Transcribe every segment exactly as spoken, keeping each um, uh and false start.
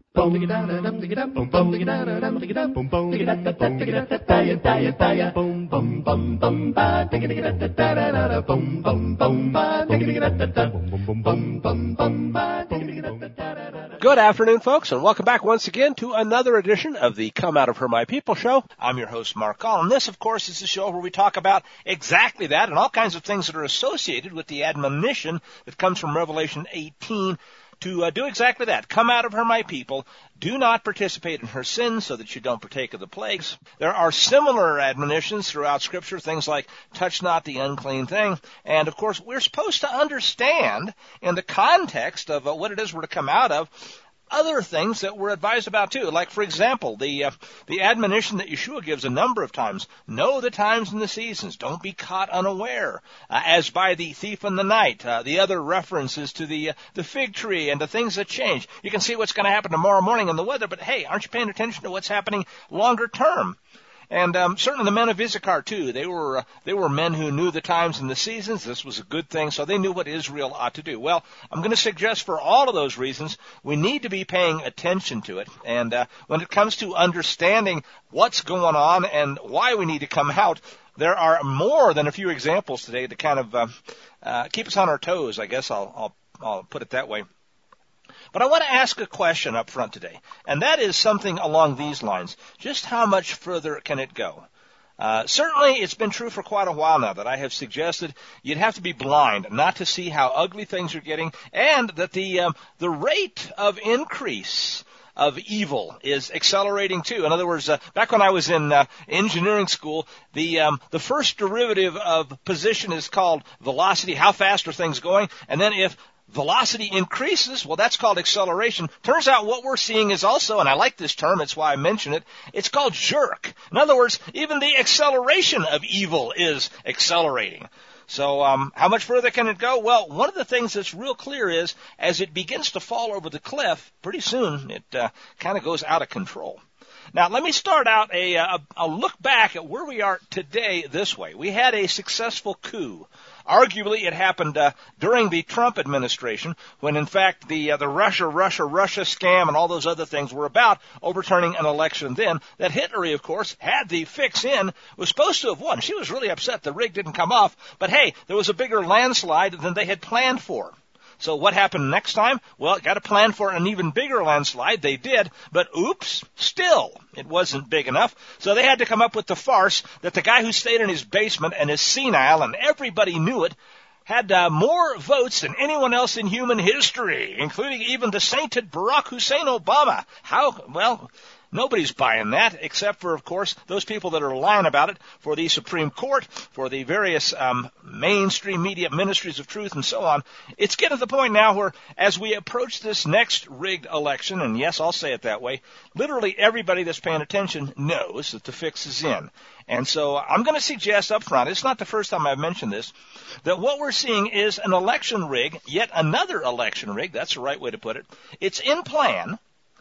Good afternoon, folks, and welcome back once again to another edition of the Come Out of Her My People show. I'm your host, Mark Call, and this, of course, is the show where we talk about exactly that and all kinds of things that are associated with the admonition that comes from Revelation eighteen to uh, do exactly that. Come out of her, my people. Do not participate in her sins so that you don't partake of the plagues. There are similar admonitions throughout Scripture, things like touch not the unclean thing. And, of course, we're supposed to understand in the context of uh, what it is we're to come out of other things that we're advised about too. Like, for example, the uh, the admonition that Yeshua gives a number of times. Know the times and the seasons. Don't be caught unaware. Uh, as by the thief in the night. Uh, the other references to the uh, the fig tree and the things that change. You can see what's going to happen tomorrow morning in the weather, but hey, aren't you paying attention to what's happening longer term? And um, certainly the men of Issachar, too, they were uh, they were men who knew the times and the seasons. This was a good thing, so they knew what Israel ought to do. Well, I'm going to suggest for all of those reasons, we need to be paying attention to it. And uh, when it comes to understanding what's going on and why we need to come out, there are more than a few examples today to kind of uh, uh, keep us on our toes, I guess I'll, I'll, I'll put it that way. But I want to ask a question up front today, and that is something along these lines. Just how much further can it go? Uh, certainly, it's been true for quite a while now that I have suggested you'd have to be blind not to see how ugly things are getting, and that the um, the rate of increase of evil is accelerating too. In other words, uh, back when I was in uh, engineering school, the um, the first derivative of position is called velocity. How fast are things going? And then if velocity increases, well, that's called acceleration. Turns out what we're seeing is also, and I like this term, it's why I mention it, it's called jerk. In other words, even the acceleration of evil is accelerating. So um, how much further can it go? Well, one of the things that's real clear is as it begins to fall over the cliff, pretty soon it uh, kind of goes out of control. Now, let me start out a, a, a look back at where we are today this way. We had a successful coup. Arguably, it happened uh, during the Trump administration when, in fact, the uh, the Russia, Russia, Russia scam and all those other things were about overturning an election then that Hillary, of course, had the fix in, was supposed to have won. She was really upset the rig didn't come off, but hey, there was a bigger landslide than they had planned for. So what happened next time? Well, got to plan for an even bigger landslide. They did, but oops, still, it wasn't big enough. So they had to come up with the farce that the guy who stayed in his basement and is senile, and everybody knew it, had uh, more votes than anyone else in human history, including even the sainted Barack Hussein Obama. How? Well, nobody's buying that, except for, of course, those people that are lying about it for the Supreme Court, for the various um, mainstream media ministries of truth, and so on. It's getting to the point now where, as we approach this next rigged election, and yes, I'll say it that way, literally everybody that's paying attention knows that the fix is in. And so I'm going to suggest up front, it's not the first time I've mentioned this, that what we're seeing is an election rig, yet another election rig, that's the right way to put it. It's in plan.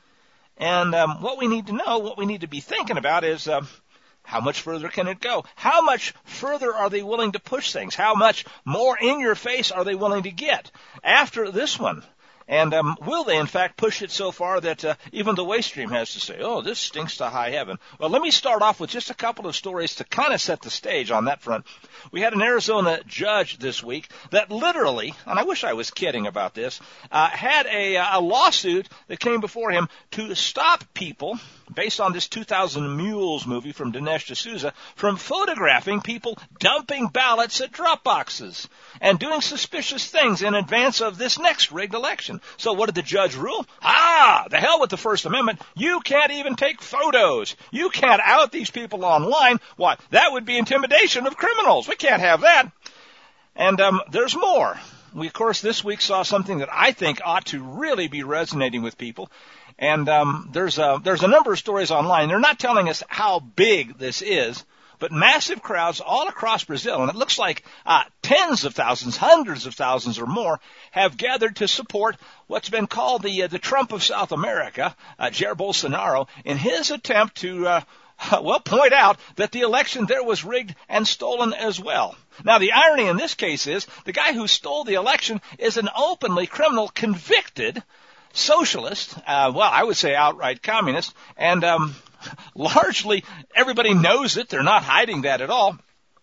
And um, what we need to know, what we need to be thinking about is uh, how much further can it go? How much further are they willing to push things? How much more in your face are they willing to get after this one? And um, will they, in fact, push it so far that uh, even the waste stream has to say, oh, this stinks to high heaven? Well, let me start off with just a couple of stories to kind of set the stage on that front. We had an Arizona judge this week that literally, and I wish I was kidding about this, uh, had a, a lawsuit that came before him to stop people, based on this two thousand Mules movie from Dinesh D'Souza, from photographing people dumping ballots at drop boxes and doing suspicious things in advance of this next rigged election. So what did the judge rule? Ah, the hell with the First Amendment. You can't even take photos. You can't out these people online. Why, that would be intimidation of criminals. We can't have that. And um, there's more. We, of course, this week saw something that I think ought to really be resonating with people. And um, there's a, there's a number of stories online. They're not telling us how big this is, but massive crowds all across Brazil, and it looks like uh, tens of thousands, hundreds of thousands or more, have gathered to support what's been called the uh, the Trump of South America, uh, Jair Bolsonaro, in his attempt to, uh, well, point out that the election there was rigged and stolen as well. Now, the irony in this case is the guy who stole the election is an openly criminal convicted socialist, uh, well, I would say outright communist, and um, largely everybody knows it. They're not hiding that at all.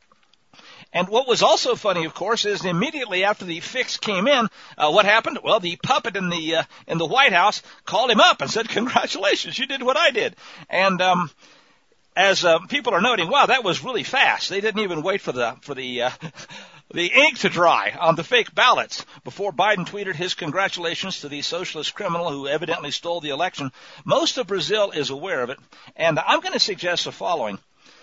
And what was also funny, of course, is immediately after the fix came in, uh, what happened? Well, the puppet in the uh, in the White House called him up and said, "Congratulations, you did what I did." And um, as uh, people are noting, wow, that was really fast. They didn't even wait for the for the uh, the ink to dry on the fake ballots before Biden tweeted his congratulations to the socialist criminal who evidently stole the election. Most of Brazil is aware of it, and I'm going to suggest the following.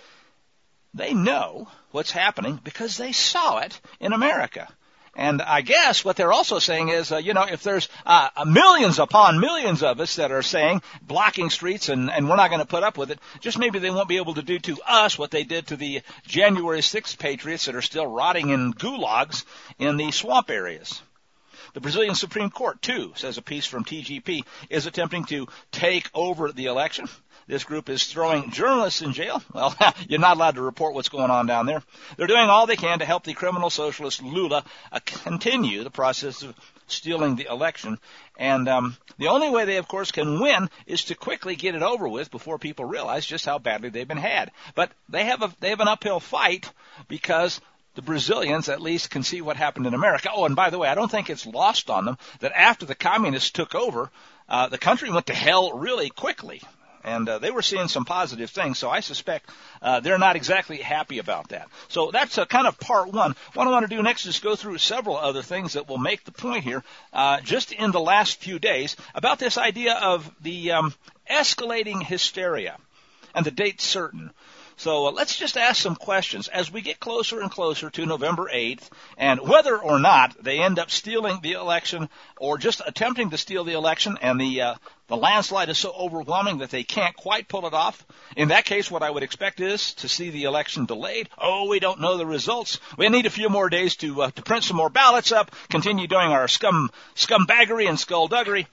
They know what's happening because they saw it in America. And I guess what they're also saying is, uh, you know, if there's uh, millions upon millions of us that are saying blocking streets and, and we're not going to put up with it, just maybe they won't be able to do to us what they did to the January sixth patriots that are still rotting in gulags in the swamp areas. The Brazilian Supreme Court, too, says a piece from T G P, is attempting to take over the election. This group is throwing journalists in jail. Well, you're not allowed to report what's going on down there. They're doing all they can to help the criminal socialist Lula uh, continue the process of stealing the election. And um, the only way they, of course, can win is to quickly get it over with before people realize just how badly they've been had. But they have a they have an uphill fight because the Brazilians at least can see what happened in America. Oh, and by the way, I don't think it's lost on them that after the communists took over, uh, the country went to hell really quickly. And uh, they were seeing some positive things, so I suspect uh, they're not exactly happy about that. So that's uh, kind of part one. What I want to do next is go through several other things that will make the point here, uh, just in the last few days, about this idea of the um, escalating hysteria and the date certain. So uh, let's just ask some questions as we get closer and closer to November eighth, and whether or not they end up stealing the election or just attempting to steal the election, and the uh, the landslide is so overwhelming that they can't quite pull it off. In that case, what I would expect is to see the election delayed. Oh, we don't know the results. We need a few more days to uh, to print some more ballots up, continue doing our scum scumbaggery and skullduggery.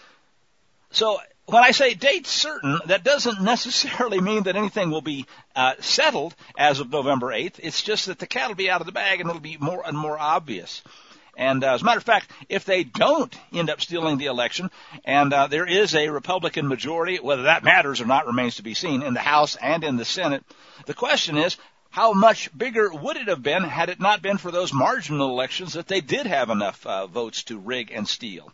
So when I say date certain, that doesn't necessarily mean that anything will be uh, settled as of November eighth. It's just that the cat will be out of the bag and it'll be more and more obvious. And uh, as a matter of fact, if they don't end up stealing the election, and uh, there is a Republican majority, whether that matters or not remains to be seen, in the House and in the Senate, the question is, how much bigger would it have been had it not been for those marginal elections that they did have enough uh, votes to rig and steal?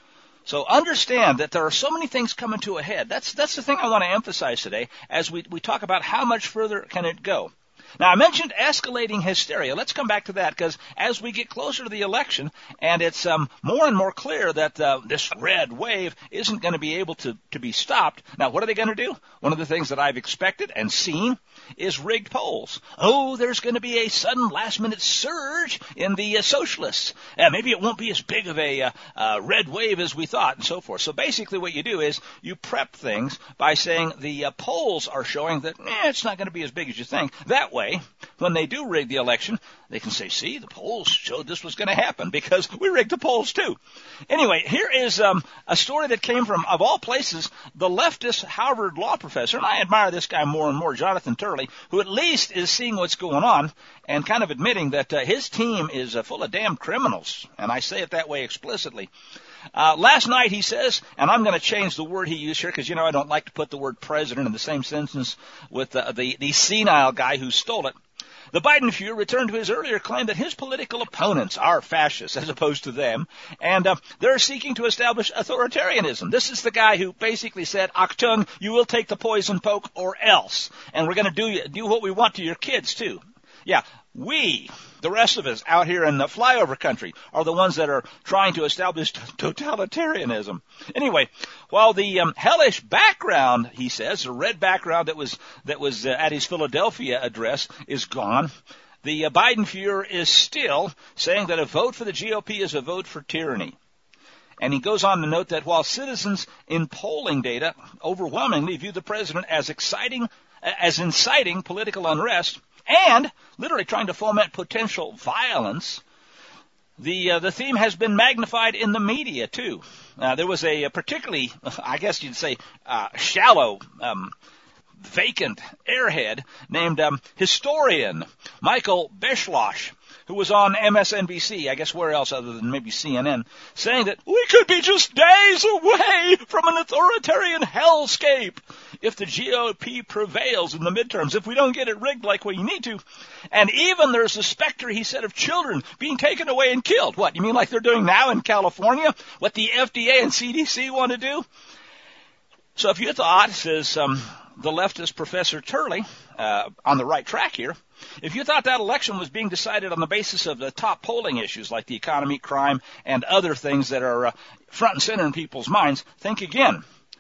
So understand that there are so many things coming to a head. That's that's the thing I want to emphasize today as we, we talk about how much further can it go. Now, I mentioned escalating hysteria. Let's come back to that, because as we get closer to the election, and it's um, more and more clear that uh, this red wave isn't going to be able to, to be stopped. Now, what are they going to do? One of the things that I've expected and seen is rigged polls. Oh, there's going to be a sudden last-minute surge in the uh, socialists. Uh, maybe it won't be as big of a uh, uh, red wave as we thought, and so forth. So basically what you do is you prep things by saying the uh, polls are showing that eh, it's not going to be as big as you think. That way, when they do rig the election, they can say, see, the polls showed this was going to happen because we rigged the polls too. Anyway, here is um, a story that came from, of all places, the leftist Harvard law professor, and I admire this guy more and more, Jonathan Turley, who at least is seeing what's going on and kind of admitting that uh, his team is uh, full of damn criminals, and I say it that way explicitly. Uh, last night, he says, and I'm going to change the word he used here because, you know, I don't like to put the word president in the same sentence with uh, the, the senile guy who stole it. The Biden Fuhrer returned to his earlier claim that his political opponents are fascists as opposed to them, and uh, they're seeking to establish authoritarianism. This is the guy who basically said, Achtung, you will take the poison poke or else, and we're going to do do what we want to your kids, too. Yeah, we, the rest of us out here in the flyover country, are the ones that are trying to establish totalitarianism. Anyway, while the um, hellish background, he says, the red background that was that was uh, at his Philadelphia address is gone, the uh, Biden Fuhrer is still saying that a vote for the G O P is a vote for tyranny. And he goes on to note that while citizens in polling data overwhelmingly view the president as exciting, as inciting political unrest, and literally trying to foment potential violence, the uh, the theme has been magnified in the media, too. Uh, there was a, a particularly, I guess you'd say, uh, shallow, um, vacant airhead named um, historian Michael Beschloss, who was on M S N B C, I guess where else other than maybe C N N, saying that we could be just days away from an authoritarian hellscape if the G O P prevails in the midterms, if we don't get it rigged like we need to. And even there's a specter, he said, of children being taken away and killed. What, you mean like they're doing now in California? What the F D A and C D C want to do? So if you thought, says um, the leftist Professor Turley, uh, on the right track here, if you thought that election was being decided on the basis of the top polling issues like the economy, crime, and other things that are uh, front and center in people's minds, think again.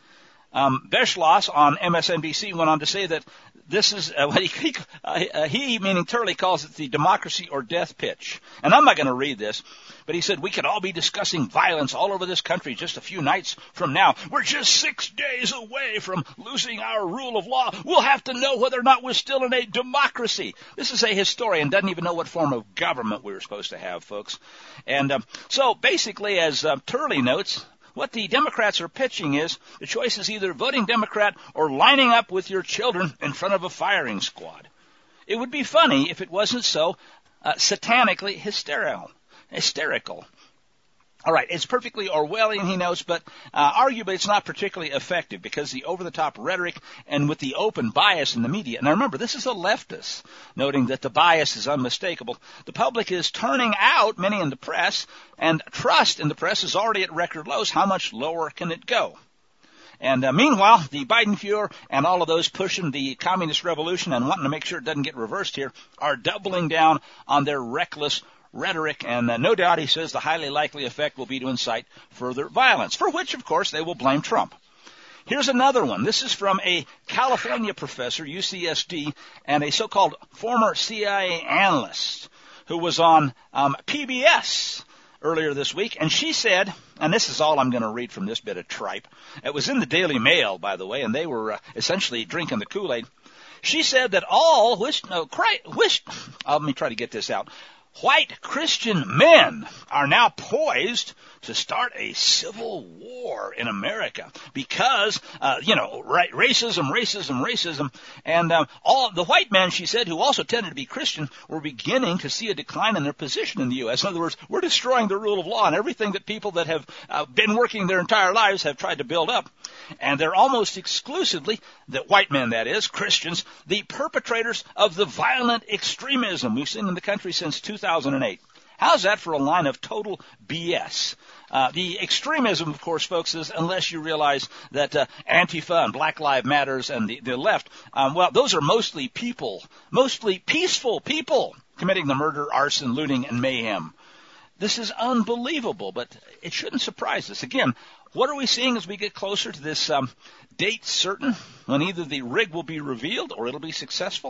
Um, Beschloss on M S N B C went on to say that this is uh, what he, uh, he, meaning Turley, calls it the democracy or death pitch. And I'm not going to read this, but he said we could all be discussing violence all over this country just a few nights from now. We're just six days away from losing our rule of law. We'll have to know whether or not we're still in a democracy. This is a historian, doesn't even know what form of government we were supposed to have, folks. And um, so basically, as uh, Turley notes, what the Democrats are pitching is the choice is either voting Democrat or lining up with your children in front of a firing squad. It would be funny if it wasn't so uh, satanically hysterical. Hysterical. All right, it's perfectly Orwellian, he notes, but uh, arguably it's not particularly effective because the over-the-top rhetoric and with the open bias in the media. Now remember, this is a leftist, noting that the bias is unmistakable. The public is turning out many in the press, and trust in the press is already at record lows. How much lower can it go? And uh, meanwhile, the Biden Fuhrer and all of those pushing the communist revolution and wanting to make sure it doesn't get reversed here are doubling down on their reckless rhetoric, and uh, no doubt, he says, the highly likely effect will be to incite further violence, for which, of course, they will blame Trump. Here's another one. This is from a California professor, U C S D, and a so-called former C I A analyst who was on um, P B S earlier this week, and she said, and this is all I'm going to read from this bit of tripe. It was in the Daily Mail, by the way, and they were uh, essentially drinking the Kool-Aid. She said that all wish, no, cry, wish, uh, let me try to get this out. White Christian men are now poised to start a civil war in America because, uh, you know, right, racism, racism, racism. And uh, all the white men, she said, who also tended to be Christian, were beginning to see a decline in their position in the U S. In other words, we're destroying the rule of law and everything that people that have uh, been working their entire lives have tried to build up. And they're almost exclusively, the white men, that is, Christians, the perpetrators of the violent extremism we've seen in the country since two thousand eight. How's that for a line of total B S? Uh, the extremism, of course, folks, is unless you realize that uh, Antifa and Black Lives Matters and the, the left, um, well, those are mostly people, mostly peaceful people committing the murder, arson, looting, and mayhem. This is unbelievable, but it shouldn't surprise us. Again, what are we seeing as we get closer to this um, date certain when either the rig will be revealed or it'll be successful?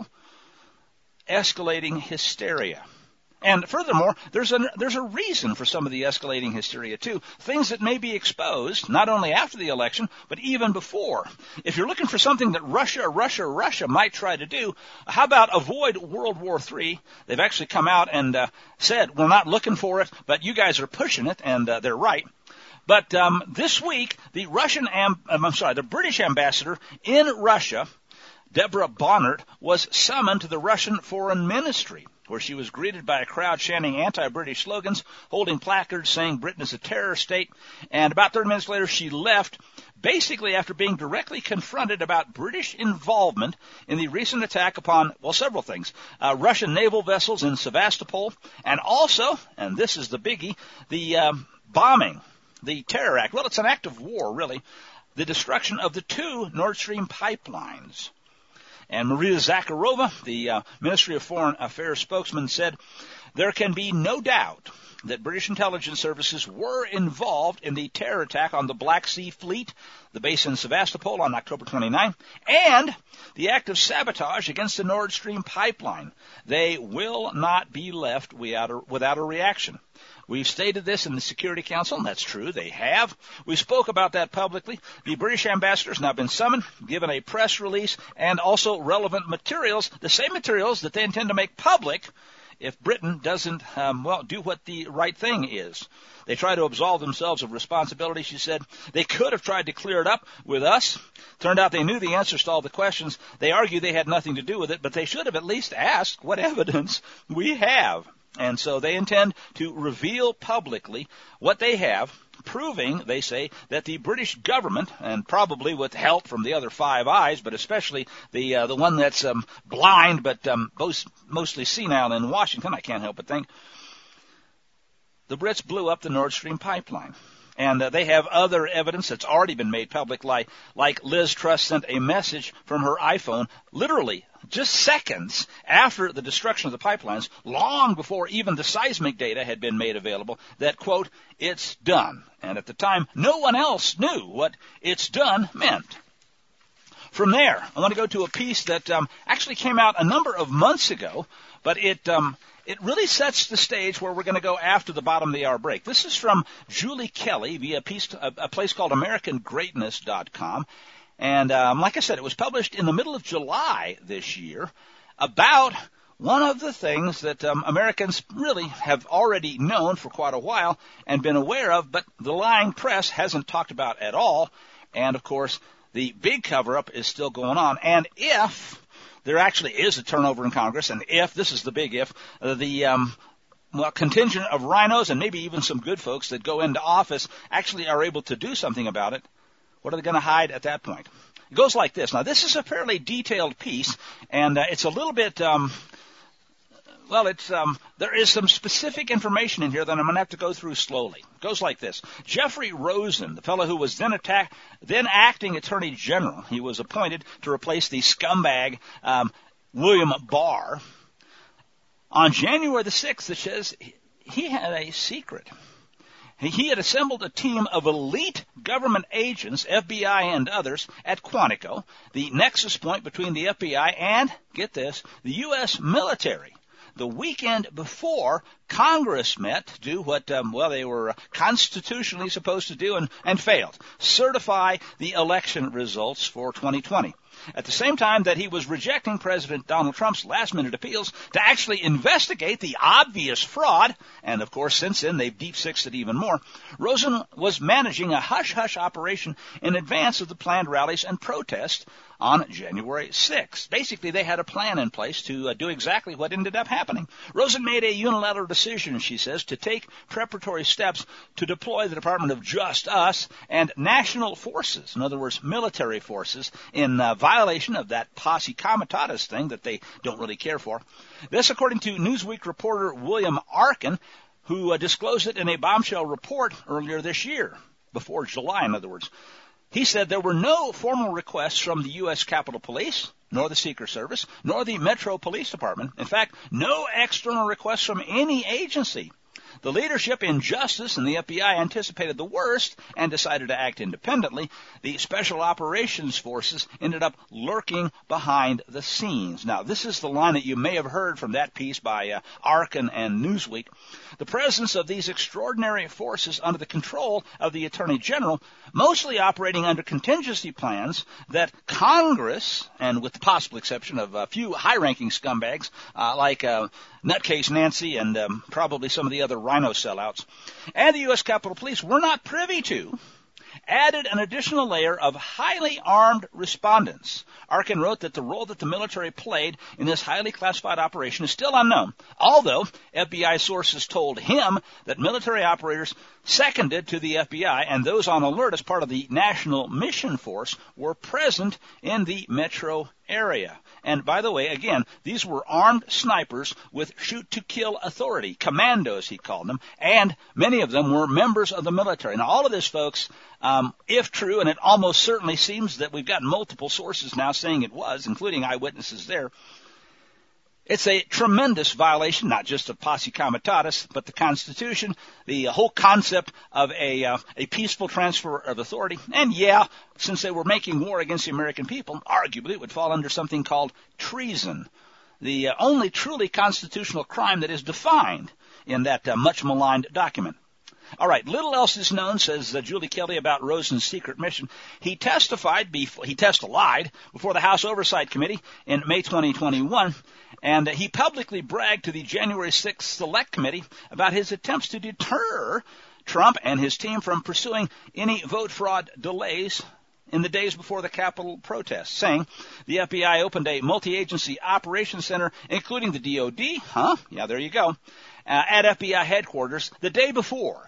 Escalating hysteria. And furthermore, there's a, there's a reason for some of the escalating hysteria, too. Things that may be exposed, not only after the election, but even before. If you're looking for something that Russia, Russia, Russia might try to do, how about avoid World War Three? They've actually come out and uh, said, we're not looking for it, but you guys are pushing it, and uh, they're right. But um, this week, the Russian, am- I'm sorry, the British ambassador in Russia, Deborah Bonnert, was summoned to the Russian Foreign Ministry, where she was greeted by a crowd chanting anti-British slogans, holding placards saying Britain is a terror state, and about thirty minutes later she left, basically after being directly confronted about British involvement in the recent attack upon, well, several things, uh, Russian naval vessels in Sevastopol, and also, and this is the biggie, the um, bombing, the terror act. Well, it's an act of war, really, the destruction of the two Nord Stream pipelines. And Maria Zakharova, the uh, Ministry of Foreign Affairs spokesman, said, there can be no doubt that British intelligence services were involved in the terror attack on the Black Sea Fleet, the base in Sevastopol on October twenty-ninth, and the act of sabotage against the Nord Stream pipeline. They will not be left without a, without a reaction. We've stated this in the Security Council, and that's true, they have. We spoke about that publicly. The British ambassador has now been summoned, given a press release, and also relevant materials, the same materials that they intend to make public if Britain doesn't, um, well, do what the right thing is. They try to absolve themselves of responsibility, she said. They could have tried to clear it up with us. Turned out they knew the answers to all the questions. They argue they had nothing to do with it, but they should have at least asked what evidence we have. And so they intend to reveal publicly what they have, proving, they say, that the British government, and probably with help from the other Five Eyes, but especially the uh, the one that's um, blind but um, most, mostly senile in Washington, I can't help but think, the Brits blew up the Nord Stream pipeline. And uh, they have other evidence that's already been made public, like, like Liz Truss sent a message from her iPhone literally just seconds after the destruction of the pipelines, long before even the seismic data had been made available, that, quote, it's done. And at the time, no one else knew what it's done meant. From there, I want to go to a piece that um, actually came out a number of months ago, but it um, it really sets the stage where we're going to go after the bottom of the hour break. This is from Julie Kelly via a, piece, a, a place called American Greatness dot com. And um, like I said, it was published in the middle of July this year about one of the things that um, Americans really have already known for quite a while and been aware of, but the lying press hasn't talked about at all. And, of course, the big cover-up is still going on. And if there actually is a turnover in Congress, and if, this is the big if, uh, the um, well, contingent of rhinos and maybe even some good folks that go into office actually are able to do something about it, what are they going to hide at that point? It goes like this. Now, this is a fairly detailed piece, and uh, it's a little bit, um, well, it's um, there is some specific information in here that I'm going to have to go through slowly. It goes like this. Jeffrey Rosen, the fellow who was then, attack, then acting Attorney General, he was appointed to replace the scumbag um, William Barr. On January the sixth, it says he had a secret. He had assembled a team of elite government agents, F B I and others, at Quantico, the nexus point between the F B I and, get this, the U S military, the weekend before Congress met to do what, um, well, they were constitutionally supposed to do and, and failed, certify the election results for twenty twenty. At the same time that he was rejecting President Donald Trump's last-minute appeals to actually investigate the obvious fraud, and of course since then they've deep-sixed it even more, Rosen was managing a hush-hush operation in advance of the planned rallies and protests on January sixth. Basically, they had a plan in place to uh, do exactly what ended up happening. Rosen made a unilateral decision, she says, to take preparatory steps to deploy the Department of Just Us and national forces, in other words, military forces, in uh, violation of that posse comitatus thing that they don't really care for. This, according to Newsweek reporter William Arkin, who uh, disclosed it in a bombshell report earlier this year, before July, in other words. He said there were no formal requests from the U S Capitol Police, nor the Secret Service, nor the Metro Police Department. In fact, no external requests from any agency. The leadership in Justice and the F B I anticipated the worst and decided to act independently. The Special Operations Forces ended up lurking behind the scenes. Now, this is the line that you may have heard from that piece by uh, Arkin and Newsweek. The presence of these extraordinary forces under the control of the Attorney General, mostly operating under contingency plans that Congress, and with the possible exception of a few high-ranking scumbags uh, like uh, Nutcase Nancy and um, probably some of the other rhino sellouts, and the U S Capitol Police were not privy to, added an additional layer of highly armed respondents. Arkin wrote that the role that the military played in this highly classified operation is still unknown, although F B I sources told him that military operators seconded to the F B I and those on alert as part of the National Mission Force were present in the metro area. And by the way, again, these were armed snipers with shoot-to-kill authority, commandos he called them, and many of them were members of the military. Now, all of this, folks, um, if true, and it almost certainly seems that we've got multiple sources now saying it was, including eyewitnesses there, it's a tremendous violation, not just of posse comitatus, but the Constitution, the whole concept of a uh, a peaceful transfer of authority. And yeah, since they were making war against the American people, arguably it would fall under something called treason, the uh, only truly constitutional crime that is defined in that uh, much maligned document. All right, little else is known, says uh, Julie Kelly, about Rosen's secret mission. He testified, before, he testified before the House Oversight Committee in May twenty twenty-one, and uh, he publicly bragged to the January sixth Select Committee about his attempts to deter Trump and his team from pursuing any vote fraud delays in the days before the Capitol protests, saying the F B I opened a multi-agency operations center, including the D O D, huh? Yeah, there you go, uh, at F B I headquarters the day before,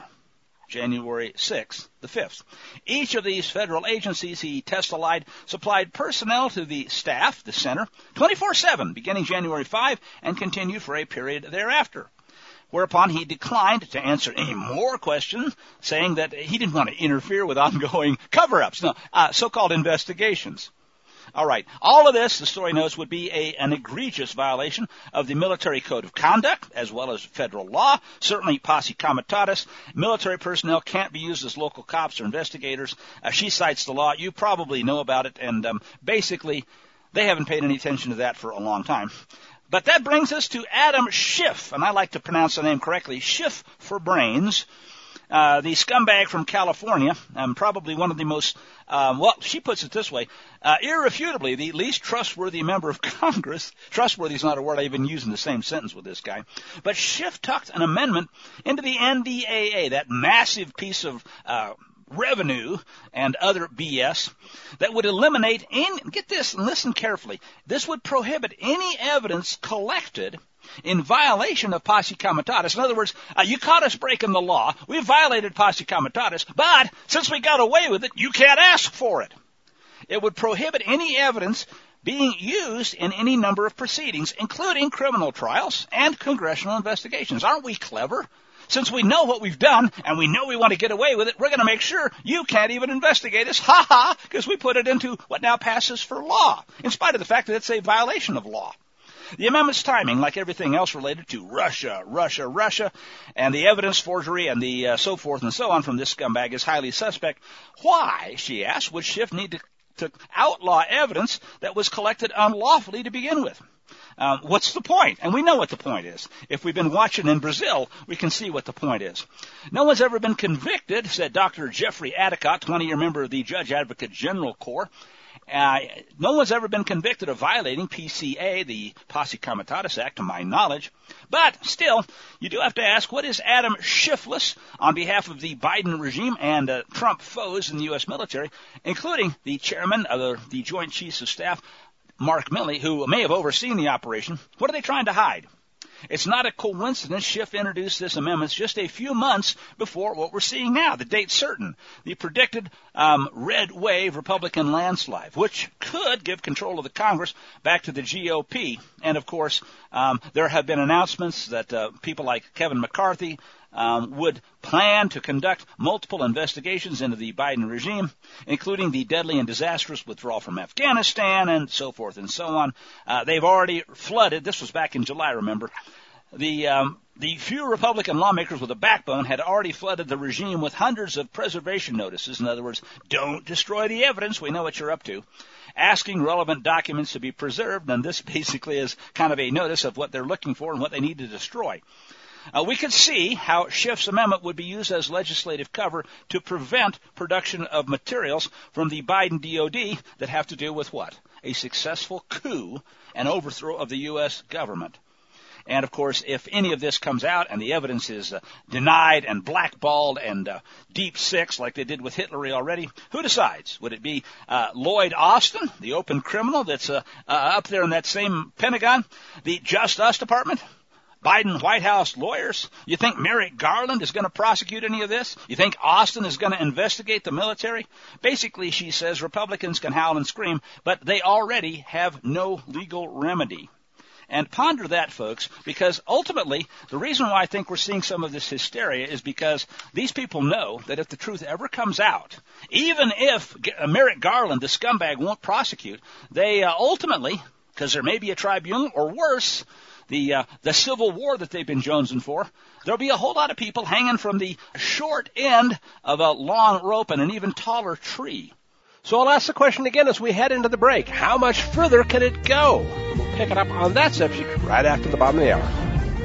January sixth, the fifth. Each of these federal agencies, he testified, supplied personnel to the staff, the center, twenty-four seven, beginning January fifth, and continued for a period thereafter. Whereupon he declined to answer any more questions, saying that he didn't want to interfere with ongoing cover-ups, no, uh, so-called investigations. All right. All of this, the story notes, would be a, an egregious violation of the Military Code of Conduct, as well as federal law. Certainly, posse comitatus. Military personnel can't be used as local cops or investigators. Uh, she cites the law. You probably know about it, and um, basically, they haven't paid any attention to that for a long time. But that brings us to Adam Schiff, and I like to pronounce the name correctly, Schiff for brains. Uh, the scumbag from California, um, probably one of the most, um, well, she puts it this way, uh, irrefutably the least trustworthy member of Congress. Trustworthy is not a word I even use in the same sentence with this guy. But Schiff tucked an amendment into the N D A A, that massive piece of uh revenue and other B S that would eliminate, any, get this and listen carefully, this would prohibit any evidence collected in violation of posse comitatus. In other words, uh, you caught us breaking the law, we violated posse comitatus, but since we got away with it, you can't ask for it. It would prohibit any evidence being used in any number of proceedings, including criminal trials and congressional investigations. Aren't we clever? Since we know what we've done and we know we want to get away with it, we're going to make sure you can't even investigate us, ha ha, because we put it into what now passes for law, in spite of the fact that it's a violation of law. The amendment's timing, like everything else related to Russia, Russia, Russia, and the evidence forgery and the uh, so forth and so on from this scumbag is highly suspect. Why, she asked, would Schiff need to, to outlaw evidence that was collected unlawfully to begin with? Um, what's the point? And we know what the point is. If we've been watching in Brazil, we can see what the point is. No one's ever been convicted, said Doctor Jeffrey Adicott, twenty-year member of the Judge Advocate General Corps. Uh, no one's ever been convicted of violating P C A, the Posse Comitatus Act, to my knowledge. But still, you do have to ask, what is Adam Schiffless on behalf of the Biden regime and uh, Trump foes in the U S military, including the chairman of the, the Joint Chiefs of Staff, Mark Milley, who may have overseen the operation? What are they trying to hide? It's not a coincidence Schiff introduced this amendment just a few months before what we're seeing now. The date's certain. The predicted um, red wave Republican landslide, which could give control of the Congress back to the G O P. And, of course, um, there have been announcements that uh, people like Kevin McCarthy Um, would plan to conduct multiple investigations into the Biden regime, including the deadly and disastrous withdrawal from Afghanistan and so forth and so on. Uh, they've already flooded, this was back in July, remember, the um, the few Republican lawmakers with a backbone had already flooded the regime with hundreds of preservation notices. In other words, don't destroy the evidence, we know what you're up to, asking relevant documents to be preserved, and this basically is kind of a notice of what they're looking for and what they need to destroy. Uh, we could see how Schiff's amendment would be used as legislative cover to prevent production of materials from the Biden D O D that have to do with what? A successful coup and overthrow of the U S government. And, of course, if any of this comes out and the evidence is uh, denied and blackballed and uh, deep six like they did with Hitler already, who decides? Would it be uh, Lloyd Austin, the open criminal that's uh, uh, up there in that same Pentagon, the Just Us Department? Biden White House lawyers? You think Merrick Garland is going to prosecute any of this? You think Austin is going to investigate the military? Basically, she says Republicans can howl and scream, but they already have no legal remedy. And ponder that, folks, because ultimately the reason why I think we're seeing some of this hysteria is because these people know that if the truth ever comes out, even if Merrick Garland, the scumbag, won't prosecute, they uh, ultimately, because there may be a tribunal or worse, The uh, the Civil War that they've been jonesing for, there'll be a whole lot of people hanging from the short end of a long rope and an even taller tree. So I'll ask the question again as we head into the break. How much further can it go? We'll pick it up on that subject right after the bottom of the hour.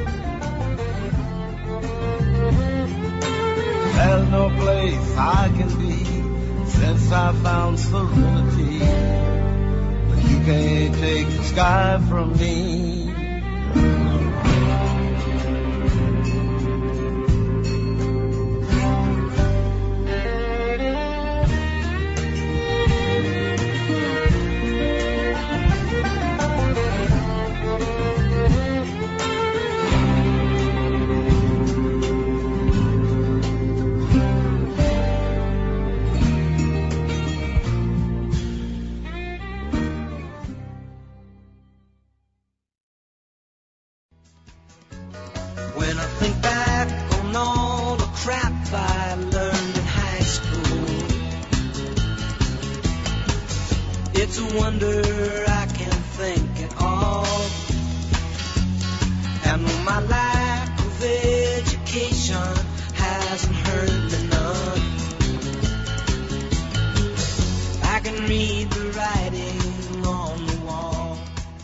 There's no place I can be since I found serenity. But you can't take the sky from me. It's a wonder I can think at all. And my lack of education hasn't hurt me none. I can read the writing on the wall.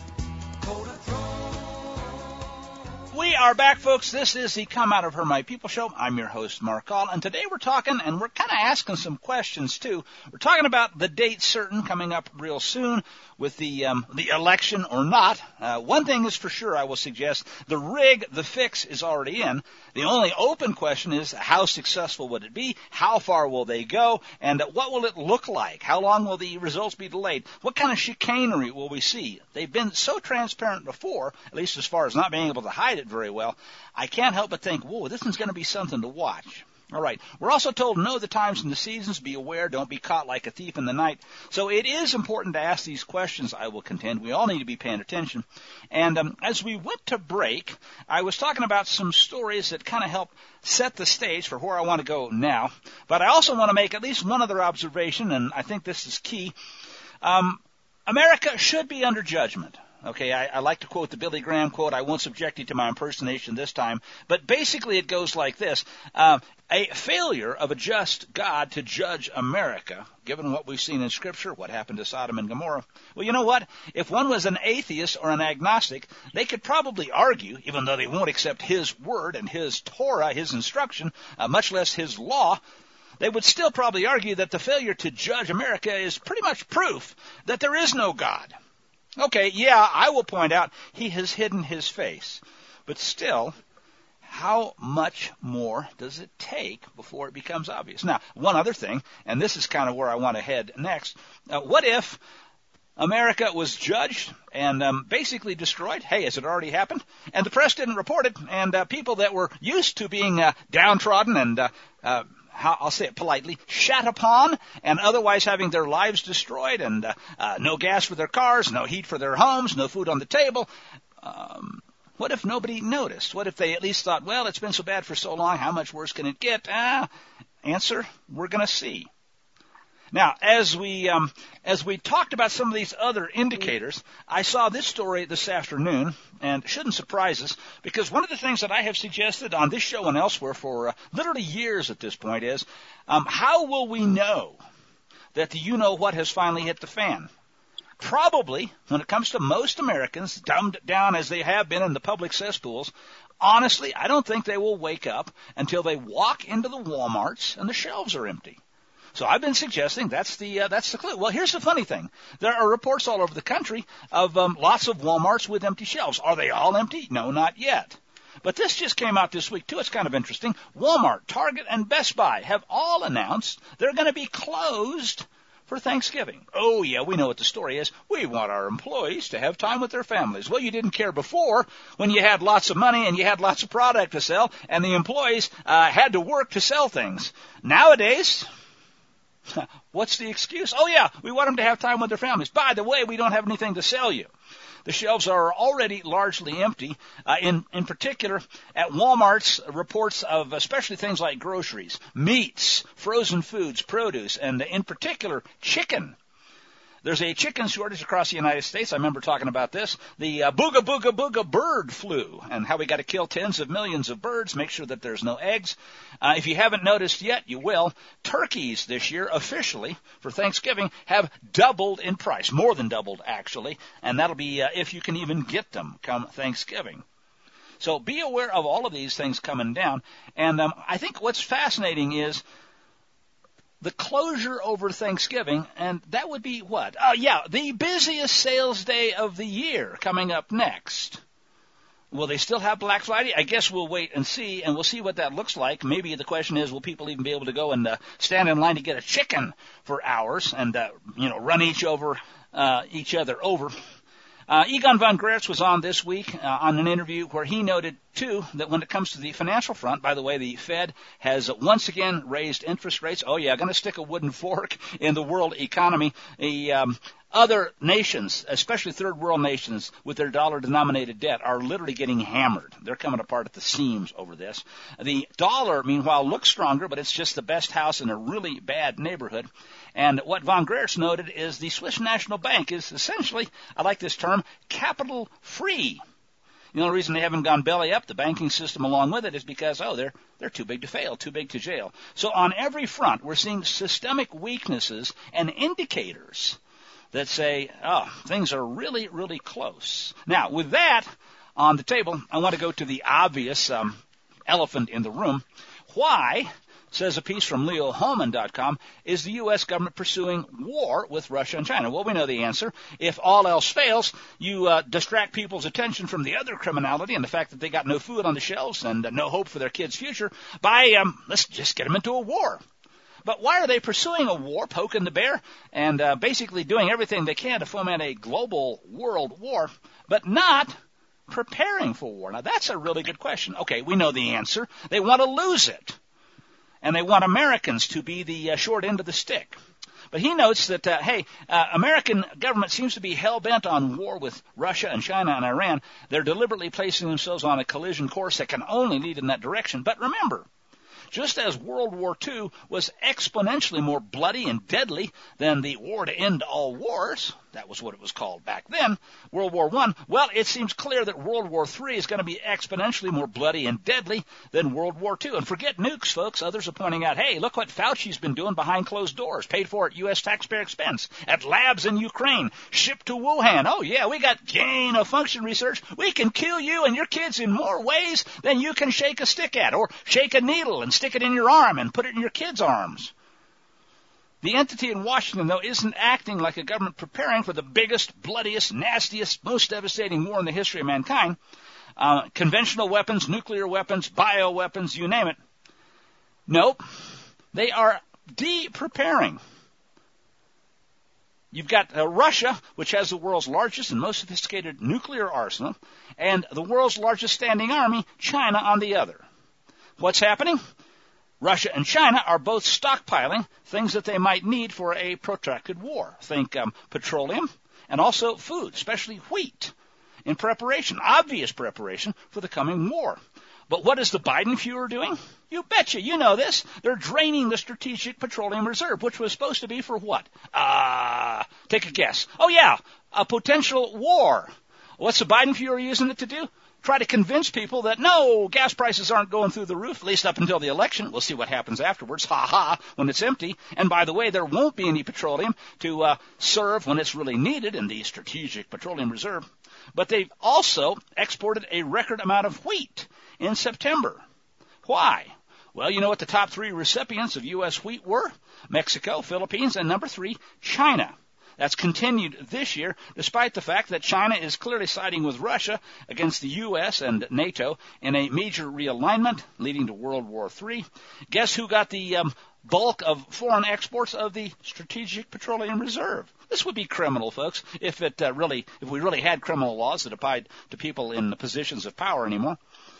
We are back, folks. This is the Come Out of Her My People show. I'm your host, Mark All, and today we're talking, and we're kind of asking some questions, too. We're talking about the date certain coming up real soon with the um, the election or not. Uh, one thing is for sure, I will suggest, the rig, the fix is already in. The only open question is how successful would it be? How far will they go? And what will it look like? How long will the results be delayed? What kind of chicanery will we see? They've been so transparent before, at least as far as not being able to hide it very well. I can't help but think, whoa, this one's going to be something to watch. All right. We're also told know the times and the seasons, be aware, don't be caught like a thief in the night. So it is important to ask these questions, I will contend. We all need to be paying attention. And um, as we went to break, I was talking about some stories that kind of help set the stage for where I want to go now. But I also want to make at least one other observation, and I think this is key. Um, America should be under judgment. Okay, I, I like to quote the Billy Graham quote. I won't subject you to my impersonation this time. But basically it goes like this. Uh, a failure of a just God to judge America, given what we've seen in Scripture, what happened to Sodom and Gomorrah. Well, you know what? If one was an atheist or an agnostic, they could probably argue, even though they won't accept his word and his Torah, his instruction, uh, much less his law, they would still probably argue that the failure to judge America is pretty much proof that there is no God. Okay, yeah, I will point out he has hidden his face. But still, how much more does it take before it becomes obvious? Now, one other thing, and this is kind of where I want to head next. Uh, what if America was judged and um, basically destroyed? Hey, has it already happened? And the press didn't report it, and uh, people that were used to being uh, downtrodden and uh, uh How, I'll say it politely, shat upon, and otherwise having their lives destroyed, and uh, uh, no gas for their cars, no heat for their homes, no food on the table. Um, what if nobody noticed? What if they at least thought, well, it's been so bad for so long, how much worse can it get? Ah, answer, we're going to see. Now, as we um, as we talked about some of these other indicators, I saw this story this afternoon, and it shouldn't surprise us, because one of the things that I have suggested on this show and elsewhere for uh, literally years at this point is, um, how will we know that the you-know-what has finally hit the fan? Probably, when it comes to most Americans, dumbed down as they have been in the public cesspools, honestly, I don't think they will wake up until they walk into the Walmarts and the shelves are empty. So I've been suggesting that's the uh, that's the clue. Well, here's the funny thing. There are reports all over the country of um, lots of Walmarts with empty shelves. Are they all empty? No, not yet. But this just came out this week, too. It's kind of interesting. Walmart, Target, and Best Buy have all announced they're going to be closed for Thanksgiving. Oh, yeah, we know what the story is. We want our employees to have time with their families. Well, you didn't care before when you had lots of money and you had lots of product to sell, and the employees uh, had to work to sell things. Nowadays, what's the excuse? Oh, yeah, we want them to have time with their families. By the way, we don't have anything to sell you. The shelves are already largely empty. Uh, in, in particular, at Walmart's reports of especially things like groceries, meats, frozen foods, produce, and in particular, chicken. There's a chicken shortage across the United States. I remember talking about this. The uh, booga booga booga bird flu, and how we got to kill tens of millions of birds, make sure that there's no eggs. Uh, if you haven't noticed yet, you will. Turkeys this year, officially, for Thanksgiving, have doubled in price, more than doubled, actually, and that'll be uh, if you can even get them come Thanksgiving. So be aware of all of these things coming down. And um, I think what's fascinating is the closure over Thanksgiving, and that would be what? Oh, uh, yeah, the busiest sales day of the year coming up next. Will they still have Black Friday? I guess we'll wait and see, and we'll see what that looks like. Maybe the question is, will people even be able to go and uh, stand in line to get a chicken for hours and, uh, you know, run each over uh, each other over? Uh, Egon von Gretz was on this week uh, on an interview where he noted, too, that when it comes to the financial front, by the way, the Fed has once again raised interest rates. Oh, yeah, going to stick a wooden fork in the world economy. The um, other nations, especially third world nations with their dollar-denominated debt, are literally getting hammered. They're coming apart at the seams over this. The dollar, meanwhile, looks stronger, but it's just the best house in a really bad neighborhood. And what von Griertz noted is the Swiss National Bank is essentially, I like this term, capital free. The only reason they haven't gone belly up, the banking system along with it, is because, oh, they're they're too big to fail, too big to jail. So on every front, we're seeing systemic weaknesses and indicators that say, oh, things are really, really close. Now, with that on the table, I want to go to the obvious um, elephant in the room. Why, says a piece from Leo Holman dot com, is the U S government pursuing war with Russia and China? Well, we know the answer. If all else fails, you uh, distract people's attention from the other criminality and the fact that they got no food on the shelves and uh, no hope for their kids' future by, um, let's just get them into a war. But why are they pursuing a war, poking the bear, and uh, basically doing everything they can to foment a global world war, but not preparing for war? Now, that's a really good question. Okay, we know the answer. They want to lose it. And they want Americans to be the uh, short end of the stick. But he notes that, uh, hey, uh, American government seems to be hell-bent on war with Russia and China and Iran. They're deliberately placing themselves on a collision course that can only lead in that direction. But remember, just as World War Two was exponentially more bloody and deadly than the war to end all wars, that was what it was called back then, World War One, well, it seems clear that World War Three is going to be exponentially more bloody and deadly than World War Two. And forget nukes, folks. Others are pointing out, hey, look what Fauci's been doing behind closed doors, paid for at U S taxpayer expense, at labs in Ukraine, shipped to Wuhan. Oh, yeah, we got gain-of-function research. We can kill you and your kids in more ways than you can shake a stick at, or shake a needle and stick it in your arm and put it in your kids' arms. The entity in Washington, though, isn't acting like a government preparing for the biggest, bloodiest, nastiest, most devastating war in the history of mankind. Uh, conventional weapons, nuclear weapons, bioweapons, you name it. Nope. They are de-preparing. You've got uh, Russia, which has the world's largest and most sophisticated nuclear arsenal, and the world's largest standing army, China, on the other. What's happening? Russia and China are both stockpiling things that they might need for a protracted war. Think um, petroleum and also food, especially wheat, in preparation, obvious preparation for the coming war. But what is the Biden Fuhrer doing? You betcha, you know this. They're draining the Strategic Petroleum Reserve, which was supposed to be for what? Ah, uh, take a guess. Oh, yeah, a potential war. What's the Biden Fuhrer using it to do? Try to convince people that, no, gas prices aren't going through the roof, at least up until the election. We'll see what happens afterwards, ha-ha, when it's empty. And by the way, there won't be any petroleum to uh, serve when it's really needed in the Strategic Petroleum Reserve. But they've also exported a record amount of wheat in September. Why? Well, you know what the top three recipients of U S wheat were? Mexico, Philippines, and number three, China. That's continued this year, despite the fact that China is clearly siding with Russia against the U S and NATO in a major realignment leading to World War Three. Guess who got the um, bulk of foreign exports of the Strategic Petroleum Reserve? This would be criminal, folks, if it uh, really, if we really had criminal laws that applied to people in the positions of power anymore.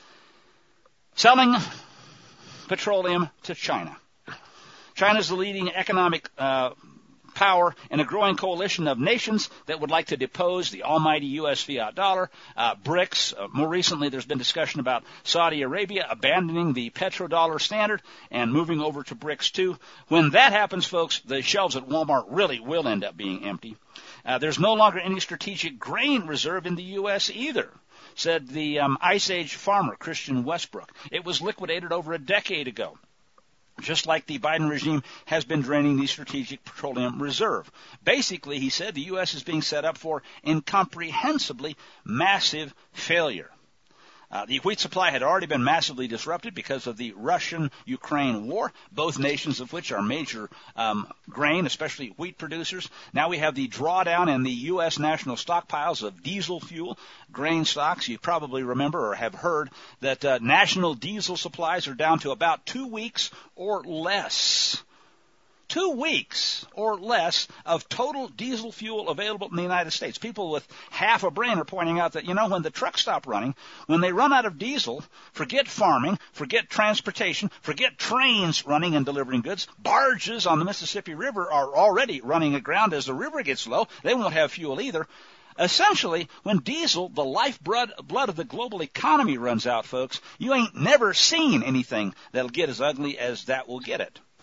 Selling petroleum to China. China's the leading economic uh power in a growing coalition of nations that would like to depose the almighty U S fiat dollar, uh, BRICS. Uh, more recently, there's been discussion about Saudi Arabia abandoning the petrodollar standard and moving over to BRICS too. When that happens, folks, the shelves at Walmart really will end up being empty. Uh, there's no longer any strategic grain reserve in the U S either, said the um, Ice Age farmer, Christian Westbrook. It was liquidated over a decade ago, just like the Biden regime has been draining the Strategic Petroleum Reserve. Basically, he said, the U S is being set up for incomprehensibly massive failure. Uh, the wheat supply had already been massively disrupted because of the Russian-Ukraine war, both nations of which are major um, grain, especially wheat producers. Now we have the drawdown in the U S national stockpiles of diesel fuel, grain stocks. You probably remember or have heard that uh, national diesel supplies are down to about two weeks or less. Two weeks or less of total diesel fuel available in the United States. People with half a brain are pointing out that, you know, when the trucks stop running, when they run out of diesel, forget farming, forget transportation, forget trains running and delivering goods. Barges on the Mississippi River are already running aground. As the river gets low, they won't have fuel either. Essentially, when diesel, the lifeblood blood of the global economy, runs out, folks, you ain't never seen anything that'll get as ugly as that will get it.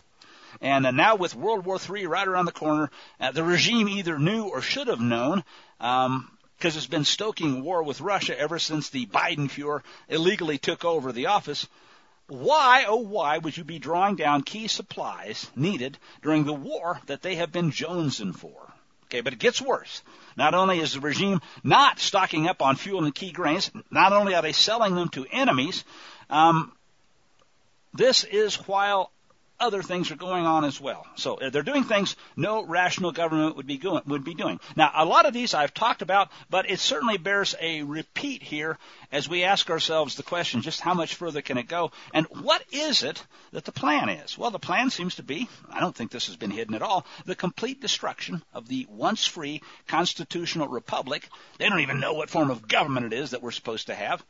And uh, now with World War Three right around the corner, uh, the regime either knew or should have known, um, because it's been stoking war with Russia ever since the Biden Fuhrer illegally took over the office. Why, oh why, would you be drawing down key supplies needed during the war that they have been jonesing for? Okay, but it gets worse. Not only is the regime not stocking up on fuel and key grains, not only are they selling them to enemies, um, this is while other things are going on as well. So they're doing things no rational government would be going, would be doing. Now, a lot of these I've talked about, but it certainly bears a repeat here as we ask ourselves the question, just how much further can it go? And what is it that the plan is? Well, the plan seems to be, I don't think this has been hidden at all, the complete destruction of the once free constitutional republic. They don't even know what form of government it is that we're supposed to have.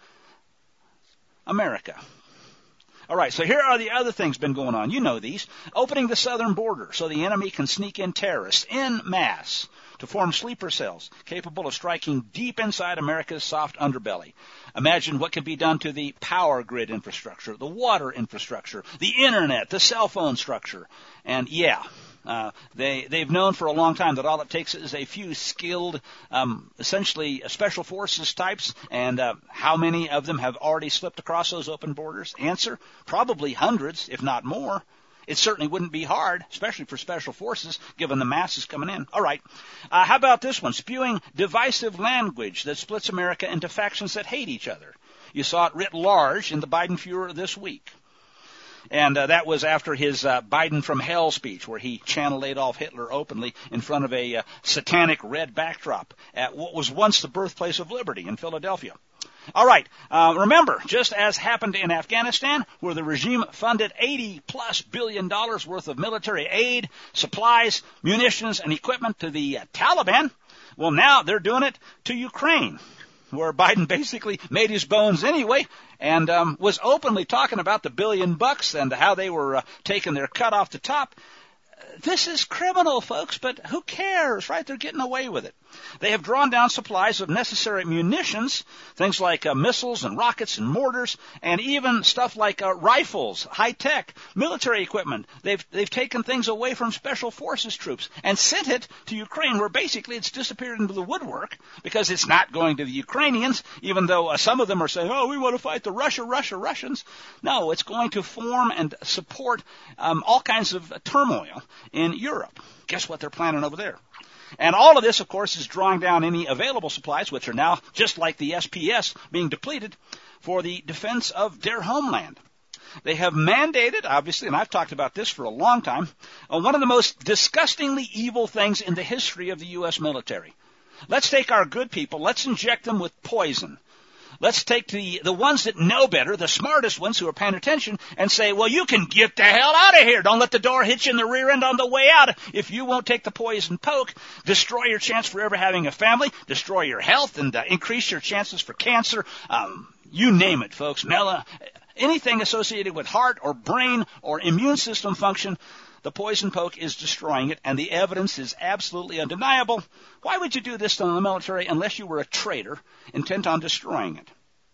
America. All right, so here are the other things been going on. You know these. Opening the southern border so the enemy can sneak in terrorists en masse to form sleeper cells capable of striking deep inside America's soft underbelly. Imagine what can be done to the power grid infrastructure, the water infrastructure, the internet, the cell phone structure. And yeah, uh, they, they've known for a long time that all it takes is a few skilled, um, essentially special forces types. And uh, how many of them have already slipped across those open borders? Answer, probably hundreds, if not more. It certainly wouldn't be hard, especially for special forces, given the masses coming in. All right. Uh, how about this one? Spewing divisive language that splits America into factions that hate each other. You saw it writ large in the Biden Fuhrer this week. And uh, that was after his uh, Biden from Hell speech, where he channeled Adolf Hitler openly in front of a uh, satanic red backdrop at what was once the birthplace of liberty in Philadelphia. All right. Uh, remember, just as happened in Afghanistan, where the regime funded eighty plus billion dollars worth of military aid, supplies, munitions, and equipment to the uh, Taliban, well, now they're doing it to Ukraine, where Biden basically made his bones anyway and um, was openly talking about the billion bucks and how they were uh, taking their cut off the top. This is criminal, folks, but who cares, right? They're getting away with it. They have drawn down supplies of necessary munitions, things like uh, missiles and rockets and mortars, and even stuff like uh, rifles, high-tech, military equipment. They've they've taken things away from special forces troops and sent it to Ukraine, where basically it's disappeared into the woodwork because it's not going to the Ukrainians, even though uh, some of them are saying, oh, we want to fight the Russia, Russia, Russians. No, it's going to form and support um, all kinds of uh, turmoil in Europe. Guess what they're planning over there? And all of this, of course, is drawing down any available supplies, which are now, just like the S P S, being depleted for the defense of their homeland. They have mandated, obviously, and I've talked about this for a long time, uh, one of the most disgustingly evil things in the history of the U S military. Let's take our good people, let's inject them with poison. Let's take the, the ones that know better, the smartest ones who are paying attention, and say, well, you can get the hell out of here. Don't let the door hit you in the rear end on the way out. If you won't take the poison poke, destroy your chance for ever having a family, destroy your health, and uh, increase your chances for cancer. Um, you name it, folks. Mela, anything associated with heart or brain or immune system function, the poison poke is destroying it, and the evidence is absolutely undeniable. Why would you do this to the military unless you were a traitor intent on destroying it?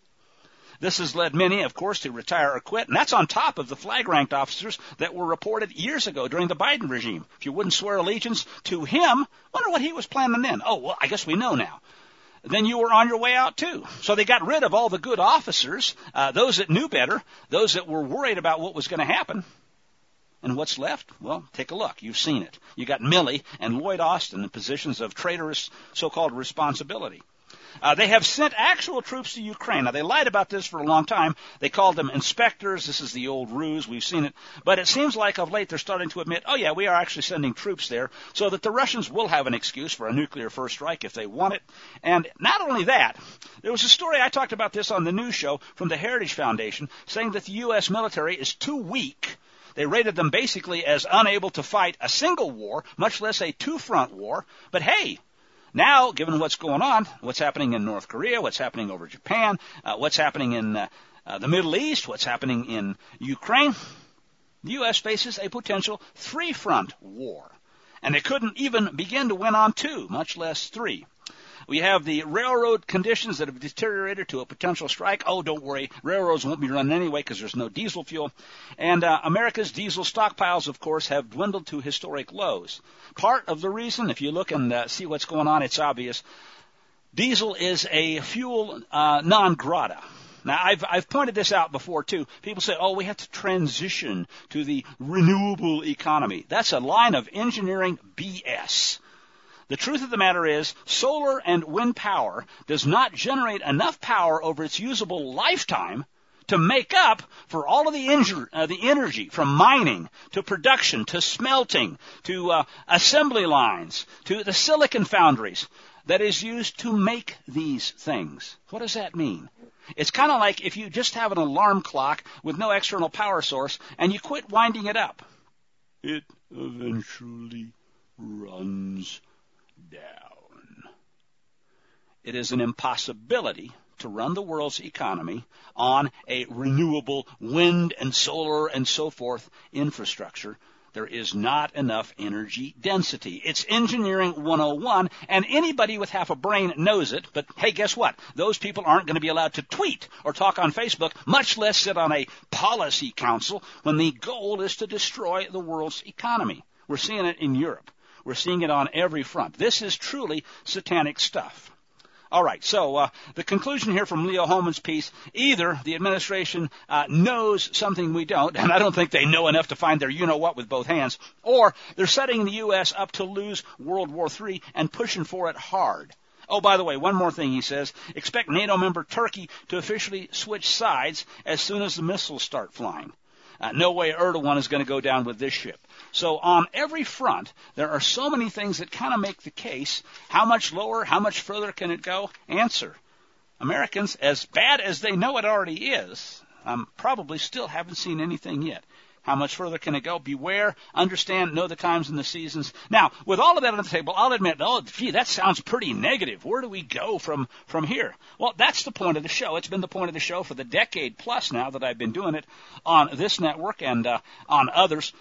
This has led many, of course, to retire or quit, and that's on top of the flag-ranked officers that were reported years ago during the Biden regime. If you wouldn't swear allegiance to him, wonder what he was planning then. Oh, well, I guess we know now. Then you were on your way out, too. So they got rid of all the good officers, uh, those that knew better, those that were worried about what was going to happen. And what's left? Well, take a look. You've seen it. You got Milley and Lloyd Austin in positions of traitorous so-called responsibility. Uh, they have sent actual troops to Ukraine. Now, they lied about this for a long time. They called them inspectors. This is the old ruse. We've seen it. But it seems like of late they're starting to admit, oh, yeah, we are actually sending troops there so that the Russians will have an excuse for a nuclear first strike if they want it. And not only that, there was a story, I talked about this on the news show from the Heritage Foundation, saying that the U S military is too weak. They rated them basically as unable to fight a single war, much less a two-front war. But hey, now, given what's going on, what's happening in North Korea, what's happening over Japan, uh, what's happening in uh, uh, the Middle East, what's happening in Ukraine, the U S faces a potential three-front war. And they couldn't even begin to win on two, much less three. We have the railroad conditions that have deteriorated to a potential strike. Oh, don't worry. Railroads won't be running anyway because there's no diesel fuel. And uh, America's diesel stockpiles, of course, have dwindled to historic lows. Part of the reason, if you look and uh, see what's going on, it's obvious. Diesel is a fuel uh, non grata. Now, I've, I've pointed this out before, too. People say, oh, we have to transition to the renewable economy. That's a line of engineering B S. The truth of the matter is, solar and wind power does not generate enough power over its usable lifetime to make up for all of the, injur- uh, the energy from mining to production to smelting to uh, assembly lines to the silicon foundries that is used to make these things. What does that mean? It's kind of like if you just have an alarm clock with no external power source and you quit winding it up. It eventually runs down. It is an impossibility to run the world's economy on a renewable wind and solar and so forth infrastructure. There is not enough energy density. It's engineering one oh one, and anybody with half a brain knows it. But hey, guess what? Those people aren't going to be allowed to tweet or talk on Facebook, much less sit on a policy council when the goal is to destroy the world's economy. We're seeing it in Europe. We're seeing it on every front. This is truly satanic stuff. All right, so uh, the conclusion here from Leo Holman's piece, either the administration uh, knows something we don't, and I don't think they know enough to find their you-know-what with both hands, or they're setting the U S up to lose World War Three and pushing for it hard. Oh, by the way, one more thing he says, expect NATO member Turkey to officially switch sides as soon as the missiles start flying. Uh, no way Erdogan is going to go down with this ship. So on every front, there are so many things that kind of make the case. How much lower, how much further can it go? Answer. Americans, as bad as they know it already is, um, probably still haven't seen anything yet. How much further can it go? Beware, understand, know the times and the seasons. Now, with all of that on the table, I'll admit, oh, gee, that sounds pretty negative. Where do we go from, from here? Well, that's the point of the show. It's been the point of the show for the decade plus now that I've been doing it on this network and uh, on others.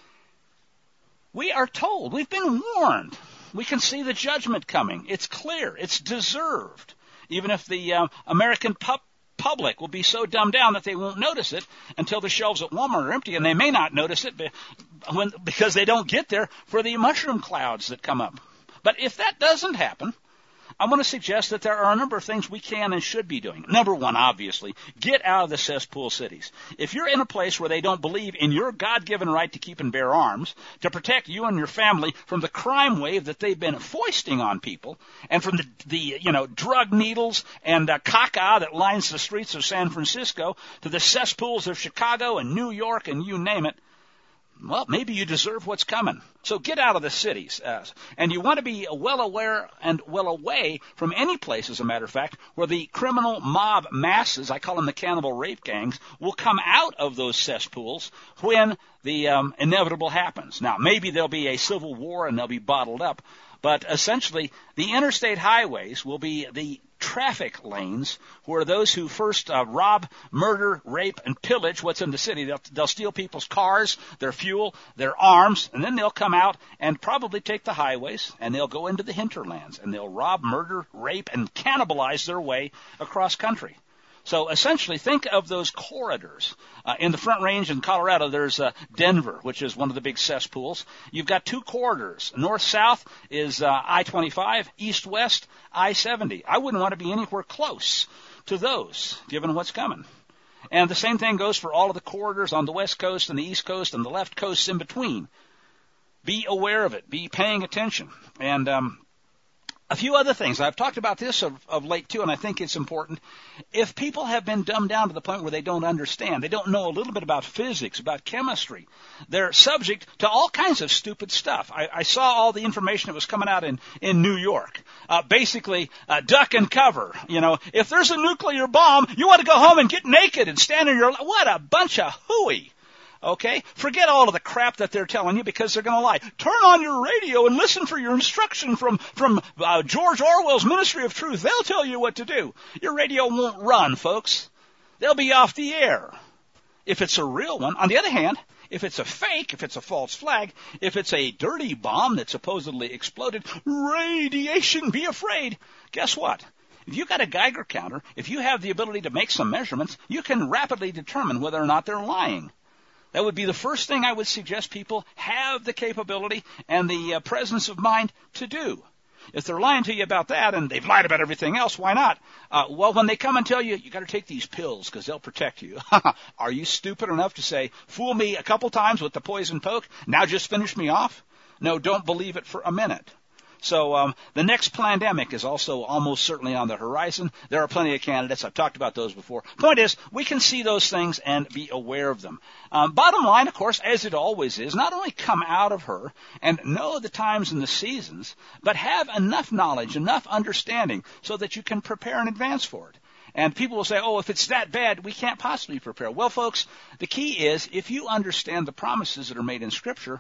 We are told, we've been warned. We can see the judgment coming. It's clear. It's deserved. Even if the uh, American pup public will be so dumbed down that they won't notice it until the shelves at Walmart are empty, and they may not notice it when, because they don't get there for the mushroom clouds that come up. But if that doesn't happen, I want to suggest that there are a number of things we can and should be doing. Number one, obviously, get out of the cesspool cities. If you're in a place where they don't believe in your God-given right to keep and bear arms, to protect you and your family from the crime wave that they've been foisting on people, and from the, the you know, drug needles and uh, caca that lines the streets of San Francisco, to the cesspools of Chicago and New York and you name it, well, maybe you deserve what's coming. So get out of the cities. Uh, and you want to be well aware and well away from any place, as a matter of fact, where the criminal mob masses, I call them the cannibal rape gangs, will come out of those cesspools when the um, inevitable happens. Now, maybe there'll be a civil war and they'll be bottled up. But essentially, the interstate highways will be the traffic lanes where those who first uh, rob, murder, rape, and pillage what's in the city, they'll, they'll steal people's cars, their fuel, their arms, and then they'll come out and probably take the highways, and they'll go into the hinterlands, and they'll rob, murder, rape, and cannibalize their way across country. So essentially, think of those corridors. Uh, in the Front Range in Colorado, there's uh, Denver, which is one of the big cesspools. You've got two corridors. North-south is uh, I twenty-five, east-west, I seventy. I wouldn't want to be anywhere close to those, given what's coming. And the same thing goes for all of the corridors on the West Coast and the East Coast and the left coasts in between. Be aware of it. Be paying attention. And um a few other things. I've talked about this of, of late, too, and I think it's important. If people have been dumbed down to the point where they don't understand, they don't know a little bit about physics, about chemistry, they're subject to all kinds of stupid stuff. I, I saw all the information that was coming out in, in New York. Uh, basically, uh, duck and cover. You know, if there's a nuclear bomb, you want to go home and get naked and stand in your... What a bunch of hooey. Okay? Forget all of the crap that they're telling you because they're going to lie. Turn on your radio and listen for your instruction from, from uh, George Orwell's Ministry of Truth. They'll tell you what to do. Your radio won't run, folks. They'll be off the air if it's a real one. On the other hand, if it's a fake, if it's a false flag, if it's a dirty bomb that supposedly exploded, radiation, be afraid. Guess what? If you've got a Geiger counter, if you have the ability to make some measurements, you can rapidly determine whether or not they're lying. That would be the first thing I would suggest people have the capability and the uh, presence of mind to do. If they're lying to you about that, and they've lied about everything else, why not? Uh, well, when they come and tell you, you got to take these pills because they'll protect you. Are you stupid enough to say, fool me a couple times with the poison poke, now just finish me off? No, don't believe it for a minute. So um, the next pandemic is also almost certainly on the horizon. There are plenty of candidates. I've talked about those before. Point is, we can see those things and be aware of them. Um, bottom line, of course, as it always is, not only come out of her and know the times and the seasons, but have enough knowledge, enough understanding so that you can prepare in advance for it. And people will say, oh, if it's that bad, we can't possibly prepare. Well, folks, the key is if you understand the promises that are made in Scripture,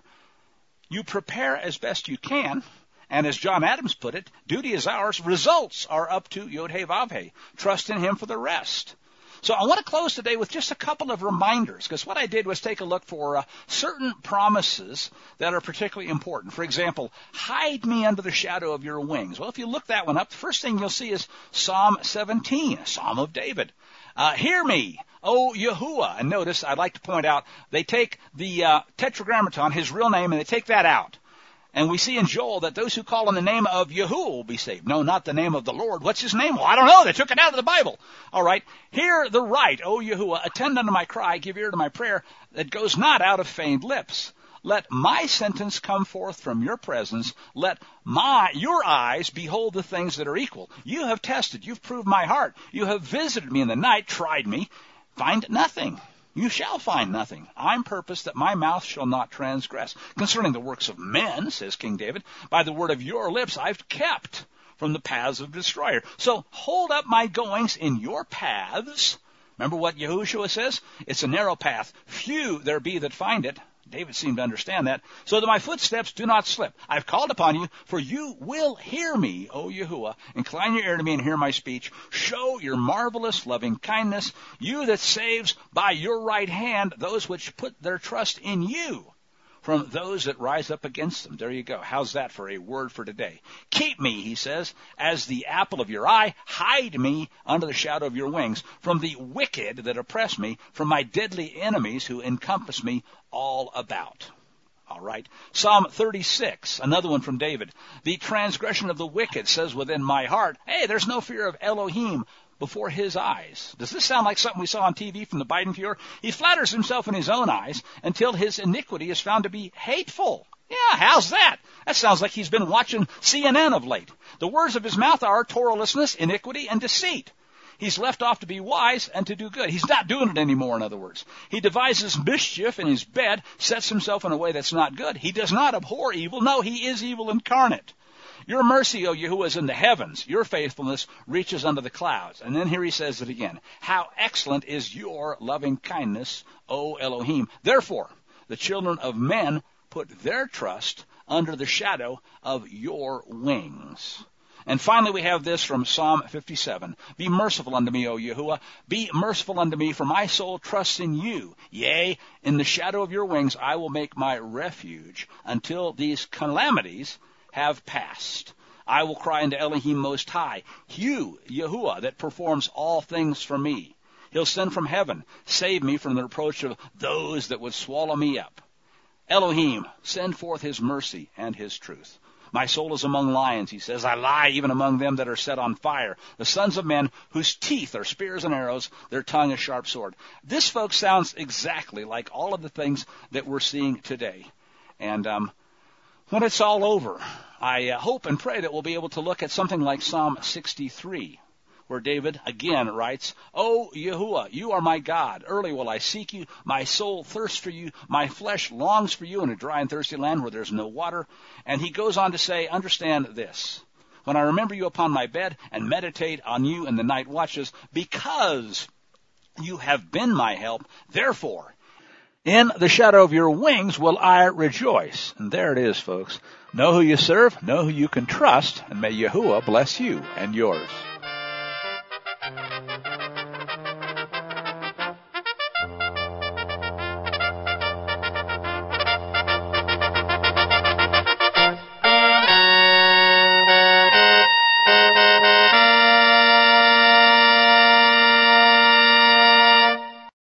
you prepare as best you can. And as John Adams put it, duty is ours, results are up to Yod-Heh-Vav-Heh. Trust in him for the rest. So I want to close today with just a couple of reminders, because what I did was take a look for uh, certain promises that are particularly important. For example, hide me under the shadow of your wings. Well, if you look that one up, the first thing you'll see is Psalm seventeen, a Psalm of David. Uh, hear me, O Yahuwah. And notice, I'd like to point out, they take the uh, Tetragrammaton, his real name, and they take that out. And we see in Joel that those who call on the name of Yahuwah will be saved. No, not the name of the Lord. What's his name? Well, I don't know. They took it out of the Bible. All right. Hear the right, O Yahuwah. Attend unto my cry. Give ear to my prayer that goes not out of feigned lips. Let my sentence come forth from your presence. Let my, your eyes behold the things that are equal. You have tested. You've proved my heart. You have visited me in the night, tried me. Find nothing. You shall find nothing. I'm purposed that my mouth shall not transgress. Concerning the works of men, says King David, by the word of your lips I've kept from the paths of destroyer. So hold up my goings in your paths. Remember what Yahushua says? It's a narrow path. Few there be that find it. David seemed to understand that. So that my footsteps do not slip. I've called upon you, for you will hear me, O Yahuwah. Incline your ear to me and hear my speech. Show your marvelous loving kindness, you that saves by your right hand those which put their trust in you from those that rise up against them. There you go. How's that for a word for today? Keep me, he says, as the apple of your eye. Hide me under the shadow of your wings from the wicked that oppress me, from my deadly enemies who encompass me all about. All right. Psalm thirty-six, another one from David. The transgression of the wicked says within my heart, hey, there's no fear of Elohim before his eyes. Does this sound like something we saw on T V from the Biden Fuhrer? He flatters himself in his own eyes until his iniquity is found to be hateful. Yeah, how's that? That sounds like he's been watching C N N of late. The words of his mouth are Torahlessness, iniquity, and deceit. He's left off to be wise and to do good. He's not doing it anymore, in other words. He devises mischief in his bed, sets himself in a way that's not good. He does not abhor evil. No, he is evil incarnate. Your mercy, O Yahuwah, is in the heavens. Your faithfulness reaches under the clouds. And then here he says it again. How excellent is your loving kindness, O Elohim. Therefore, the children of men put their trust under the shadow of your wings. And finally, we have this from Psalm fifty-seven. Be merciful unto me, O Yahuwah. Be merciful unto me, for my soul trusts in you. Yea, in the shadow of your wings I will make my refuge until these calamities have passed. I will cry unto Elohim Most High. You, Yahuwah, that performs all things for me. He'll send from heaven. Save me from the reproach of those that would swallow me up. Elohim, send forth his mercy and his truth. My soul is among lions, he says. I lie even among them that are set on fire. The sons of men whose teeth are spears and arrows, their tongue a sharp sword. This, folks, sounds exactly like all of the things that we're seeing today. And um, when it's all over, I uh, hope and pray that we'll be able to look at something like Psalm sixty-three, where David again writes, O Yahuwah, you are my God. Early will I seek you. My soul thirsts for you. My flesh longs for you in a dry and thirsty land where there's no water. And he goes on to say, understand this. When I remember you upon my bed and meditate on you in the night watches, because you have been my help, therefore, in the shadow of your wings will I rejoice. And there it is, folks. Know who you serve, know who you can trust, and may Yahuwah bless you and yours.